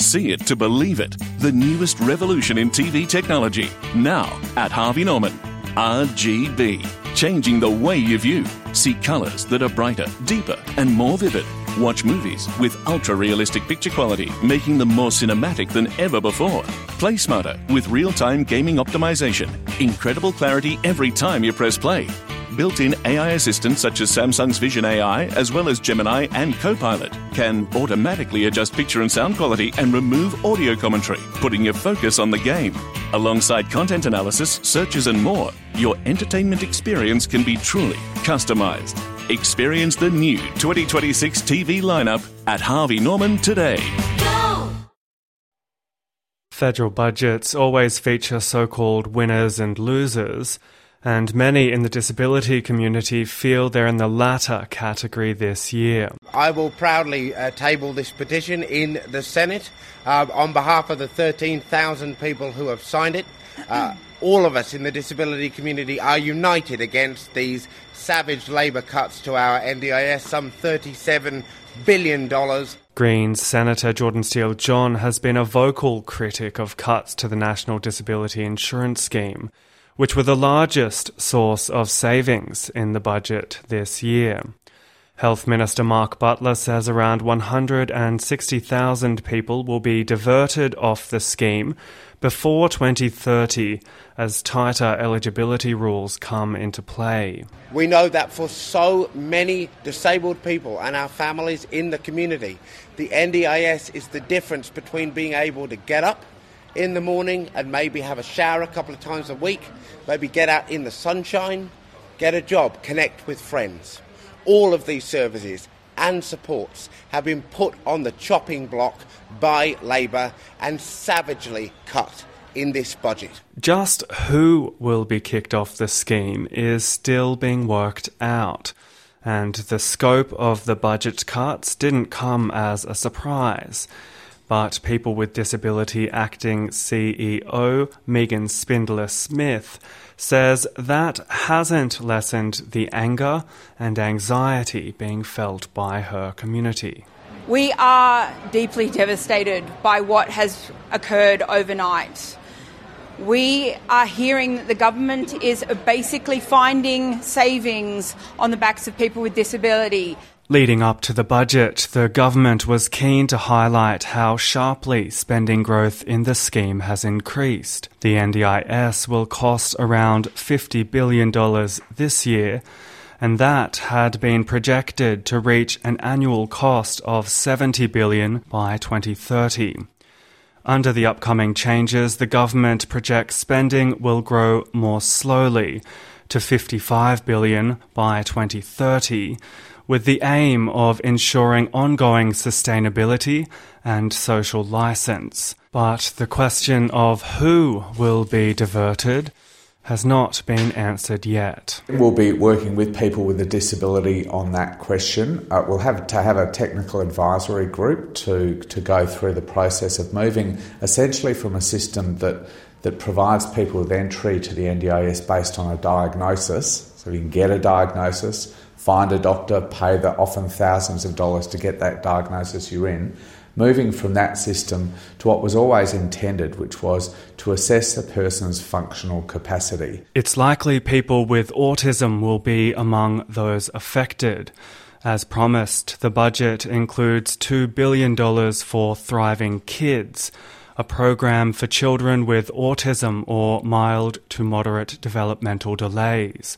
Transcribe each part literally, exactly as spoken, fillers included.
see it to believe it. The newest revolution in T V technology. Now at Harvey Norman. R G B. Changing the way you view. See colours that are brighter, deeper and more vivid. Watch movies with ultra-realistic picture quality, making them more cinematic than ever before. Play smarter with real-time gaming optimization. Incredible clarity every time you press play. Built-in A I assistants such as Samsung's Vision A I, as well as Gemini and Copilot, can automatically adjust picture and sound quality and remove audio commentary, putting your focus on the game. Alongside content analysis, searches and more, your entertainment experience can be truly customised. Experience the new twenty twenty-six T V lineup at Harvey Norman today. Go! Federal budgets always feature so-called winners and losers, and many in the disability community feel they're in the latter category this year. I will proudly uh, table this petition in the Senate uh, on behalf of the thirteen thousand people who have signed it. Uh, all of us in the disability community are united against these savage Labor cuts to our N D I S, some thirty-seven billion dollars. Greens Senator Jordan Steele-John has been a vocal critic of cuts to the National Disability Insurance Scheme, which were the largest source of savings in the budget this year. Health Minister Mark Butler says around one hundred sixty thousand people will be diverted off the scheme before twenty thirty as tighter eligibility rules come into play. We know that for so many disabled people and our families in the community, the N D I S is the difference between being able to get up in the morning and maybe have a shower a couple of times a week, maybe get out in the sunshine, get a job, connect with friends. All of these services and supports have been put on the chopping block by Labor and savagely cut in this budget. Just who will be kicked off the scheme is still being worked out, and the scope of the budget cuts didn't come as a surprise. But People with Disability Acting C E O Megan Spindler-Smith says that hasn't lessened the anger and anxiety being felt by her community. We are deeply devastated by what has occurred overnight. We are hearing that the government is basically finding savings on the backs of people with disability. Leading up to the budget, the government was keen to highlight how sharply spending growth in the scheme has increased. The N D I S will cost around fifty billion dollars this year, and that had been projected to reach an annual cost of seventy billion dollars by twenty thirty. Under the upcoming changes, the government projects spending will grow more slowly to fifty-five billion dollars by twenty thirty, with the aim of ensuring ongoing sustainability and social license. But the question of who will be diverted has not been answered yet. We'll be working with people with a disability on that question. Uh, we'll have to have a technical advisory group to, to go through the process of moving essentially from a system that, that provides people with entry to the N D I S based on a diagnosis, so you can get a diagnosis, find a doctor, pay the often thousands of dollars to get that diagnosis you're in, moving from that system to what was always intended, which was to assess a person's functional capacity. It's likely people with autism will be among those affected. As promised, the budget includes two billion dollars for Thriving Kids, a program for children with autism or mild to moderate developmental delays.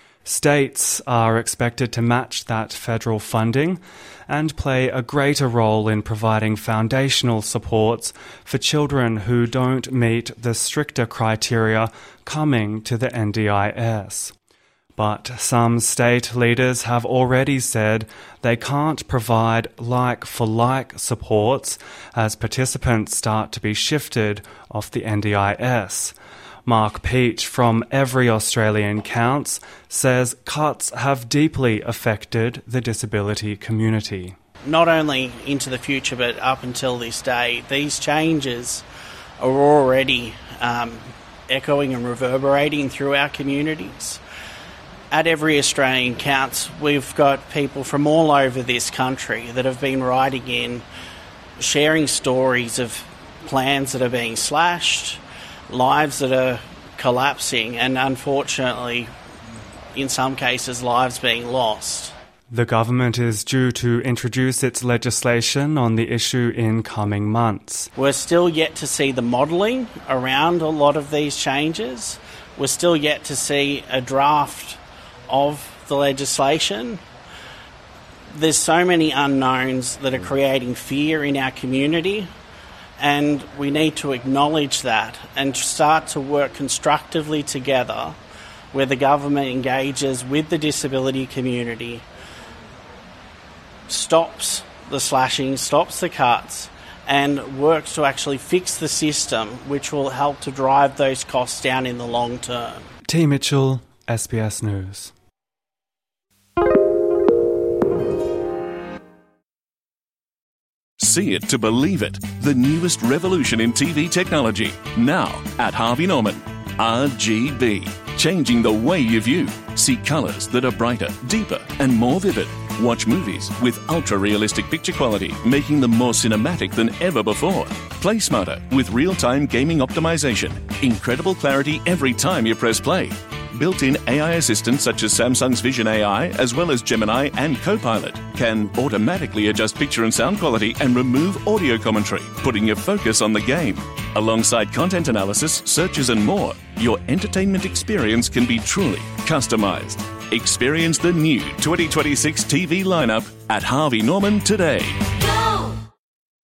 States are expected to match that federal funding and play a greater role in providing foundational supports for children who don't meet the stricter criteria coming to the N D I S. But some state leaders have already said they can't provide like-for-like supports as participants start to be shifted off the N D I S. Mark Peach from Every Australian Counts says cuts have deeply affected the disability community. Not only into the future but up until this day, these changes are already um, echoing and reverberating through our communities. At Every Australian Counts, we've got people from all over this country that have been writing in sharing stories of plans that are being slashed, lives that are collapsing, and unfortunately, in some cases, lives being lost. The government is due to introduce its legislation on the issue in coming months. We're still yet to see the modelling around a lot of these changes. We're still yet to see a draft of the legislation. There's so many unknowns that are creating fear in our community, and we need to acknowledge that and start to work constructively together where the government engages with the disability community, stops the slashing, stops the cuts, and works to actually fix the system, which will help to drive those costs down in the long term. T. Mitchell, S B S News. See it to believe it. The newest revolution in T V technology. Now at Harvey Norman. R G B. Changing the way you view. See colours that are brighter, deeper and more vivid. Watch movies with ultra-realistic picture quality, making them more cinematic than ever before. Play smarter with real-time gaming optimization. Incredible clarity every time you press play. Built-in A I assistants such as Samsung's Vision A I, as well as Gemini and Copilot, can automatically adjust picture and sound quality and remove audio commentary, putting your focus on the game. Alongside content analysis, searches and more, your entertainment experience can be truly customized. Experience the new twenty twenty-six T V lineup at Harvey Norman today.